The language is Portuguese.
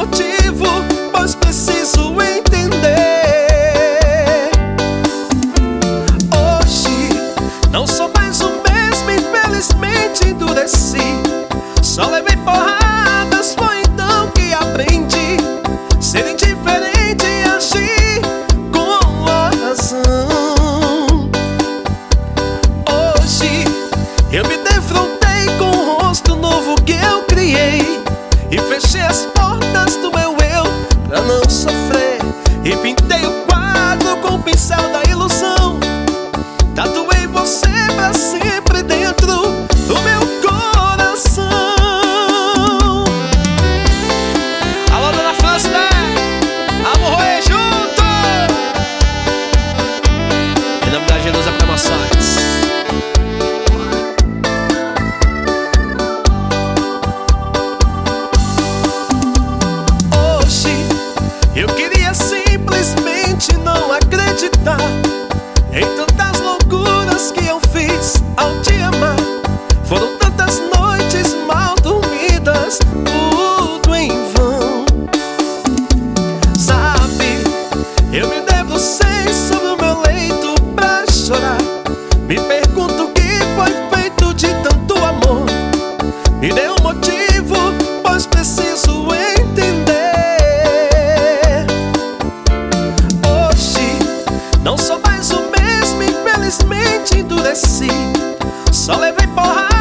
motivo, pois preciso entender. Hoje não sou mais o mesmo, infelizmente endureci. Só levei porradas, foi então que aprendi ser indiferente e agir com a razão. Hoje eu me defrontei com o rosto novo que eu criei e fechei as portas do meu eu pra não sofrer. E pintei o quadro com o pincel da ilusão. Tatuei você pra sempre dentro do meu coração. Alô, dona França, vamos roer junto! Em nome da Gelusa Promoções. Hoje eu queria simplesmente não acreditar em tantas loucuras que eu fiz ao te amar. Foram tantas noites mal dormidas, tudo em vão. Sabe, eu me debrucei sobre o meu leito pra chorar. Me pergunto o que foi feito de tanto amor. Me dê um motivo, pois preciso entender. Hoje não sou mais o mesmo, infelizmente endureci. Só levei porrada,